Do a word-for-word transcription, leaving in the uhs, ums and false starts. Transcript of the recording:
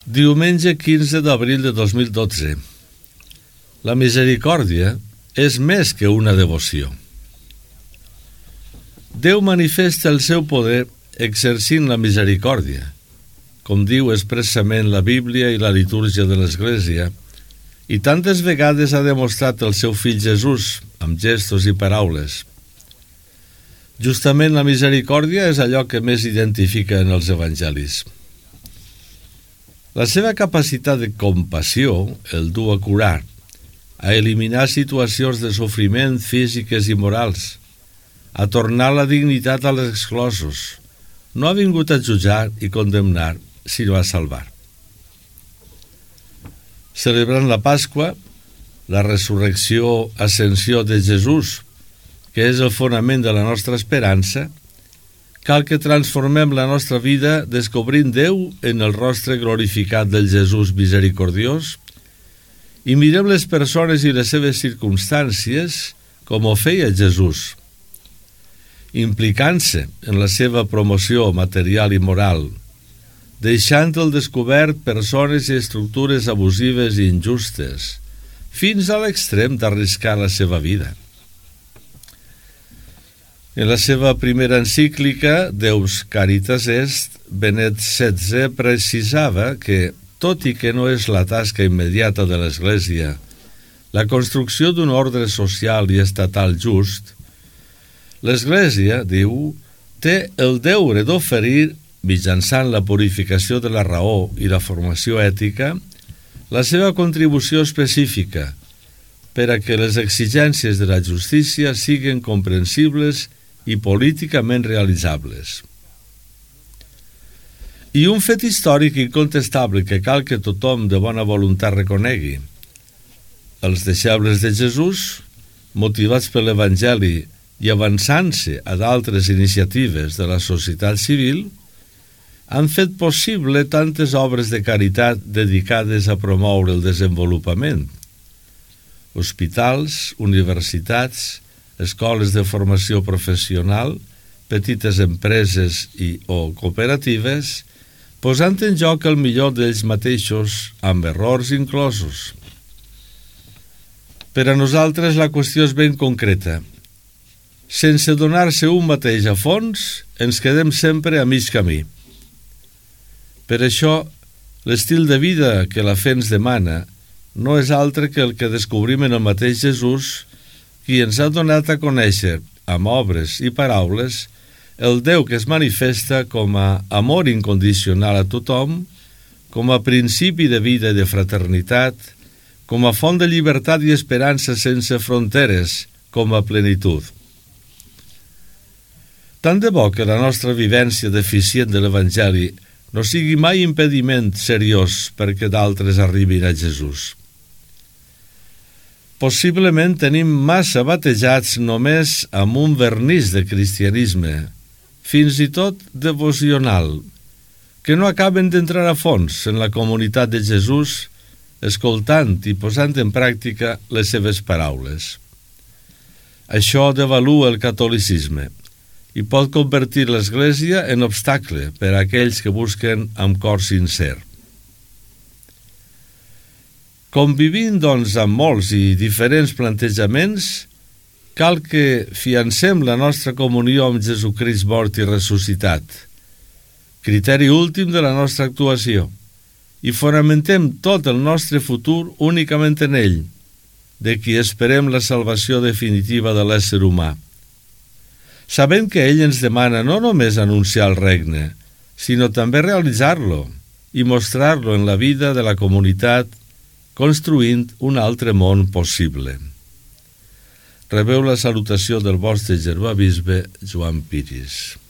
Diumenge quinze d'abril de dos mil dotze. La misericòrdia és més que una devoció. Déu manifesta el seu poder exercint la misericòrdia, com diu expressament la Bíblia i la litúrgia de l'Església, i tantes vegades ha demostrat el seu fill Jesús amb gestos i paraules. Justament la misericòrdia és allò que més identifica en els evangelis. La seva capacitat de compassió el du a curar, a eliminar situacions de sofriment físiques i morals, a tornar la dignitat als exclosos. No ha vingut a jutjar i condemnar, sinó a salvar. Celebrant la Pasqua, la resurrecció, ascensió de Jesús, que és el fonament de la nostra esperança, cal que transformem la nostra vida descobrint Déu en el rostre glorificat del Jesús misericordiós i mirem les persones i les seves circumstàncies com ho feia Jesús, implicant-se en la seva promoció material i moral, deixant al descobert persones i estructures abusives i injustes, fins a l'extrem d'arriscar la seva vida. En la seva primera encíclica, Deus Caritas Est, Benet setze precisava que, tot i que no és la tasca immediata de l'Església, la construcció d'un ordre social i estatal just, l'Església, diu, té el deure d'oferir, mitjançant la purificació de la raó i la formació ètica, la seva contribució específica per a que les exigències de la justícia siguin comprensibles i políticament realitzables. I un fet històric incontestable que cal que tothom de bona voluntat reconegui. Els deixebles de Jesús, motivats per l'Evangeli i avançant-se a d'altres iniciatives de la societat civil, han fet possible tantes obres de caritat dedicades a promoure el desenvolupament. Hospitals, universitats, escoles de formació professional, petites empreses i o cooperatives, posant en joc el millor d'ells mateixos, amb errors inclosos. Per a nosaltres la qüestió és ben concreta. Sense donar-se un mateix a fons, ens quedem sempre a mig camí. Per això, l'estil de vida que la fe ens demana no és altre que el que descobrim en el mateix Jesús, qui ens ha donat a conèixer, amb obres i paraules, el Déu que es manifesta com a amor incondicional a tothom, com a principi de vida i de fraternitat, com a font de llibertat i esperança sense fronteres, com a plenitud. Tant de bo que la nostra vivència deficient de l'Evangeli no sigui mai impediment seriós perquè d'altres arribin a Jesús. Possiblement tenim massa batejats només amb un vernís de cristianisme, fins i tot devocional, que no acaben d'entrar a fons en la comunitat de Jesús, escoltant i posant en pràctica les seves paraules. Això devalua el catolicisme i pot convertir l'Església en obstacle per a aquells que busquen amb cor sincer. Convivint, doncs, amb molts i diferents plantejaments, cal que fiancem la nostra comunió amb Jesucrist mort i ressuscitat, criteri últim de la nostra actuació, i fonamentem tot el nostre futur únicament en ell, de qui esperem la salvació definitiva de l'ésser humà. Sabent que ell ens demana no només anunciar el regne, sinó també realitzar-lo i mostrar-lo en la vida de la comunitat, construint un altre món possible. Rebeu la salutació del vostre germà bisbe Joan Piris.